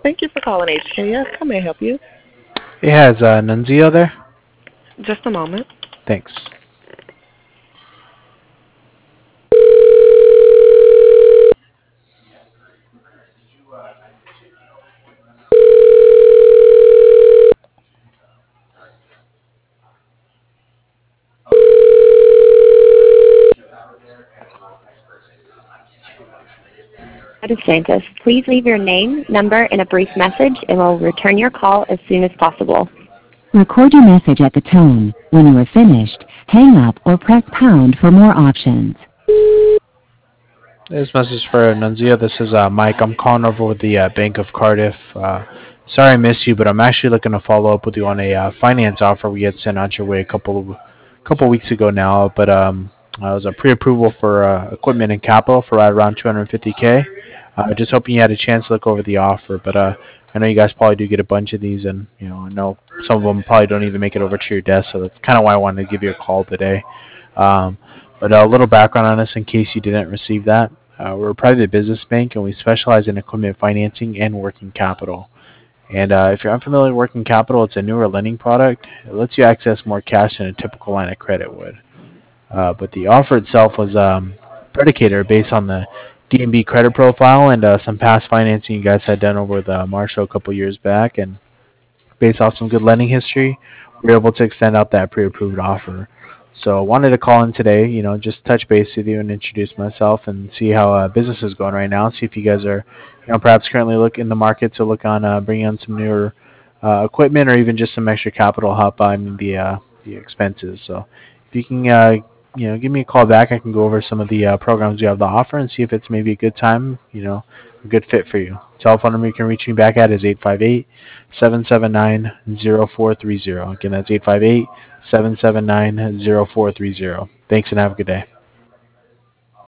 Thank you for calling HKS. How may I help you? It has Nunzio there. Just a moment. Thanks. DeSantis, please leave your name, number, and a brief message, and we'll return your call as soon as possible. Record your message at the tone. When you are finished, hang up or press pound for more options. This message for Nunzio. This is Mike. I'm calling over with the Bank of Cardiff. Sorry I missed you, but I'm actually looking to follow up with you on a finance offer we had sent out your way a couple weeks ago now. But it was a pre-approval for equipment and capital for right around 250K. Just hoping you had a chance to look over the offer. But I know you guys probably do get a bunch of these, and I know some of them probably don't even make it over to your desk. So that's kind of why I wanted to give you a call today. But a little background on us in case you didn't receive that. We're a private business bank, and we specialize in equipment financing and working capital. And if you're unfamiliar with working capital, it's a newer lending product. It lets you access more cash than a typical line of credit would. But the offer itself was predicated based on the DNB credit profile and some past financing you guys had done over with Marshall a couple years back. And based off some good lending history, we were able to extend out that pre-approved offer. So I wanted to call in today, just touch base with you and introduce myself and see how business is going right now. See if you guys are, perhaps currently look in the market to look on bringing on some newer equipment or even just some extra capital help on the expenses. So if you can, give me a call back, I can go over some of the programs you have to offer and see if it's maybe a good time, a good fit for you. Telephone number you can reach me back at is 858-779-0430. Again, that's 858-779-0430. Thanks and have a good day.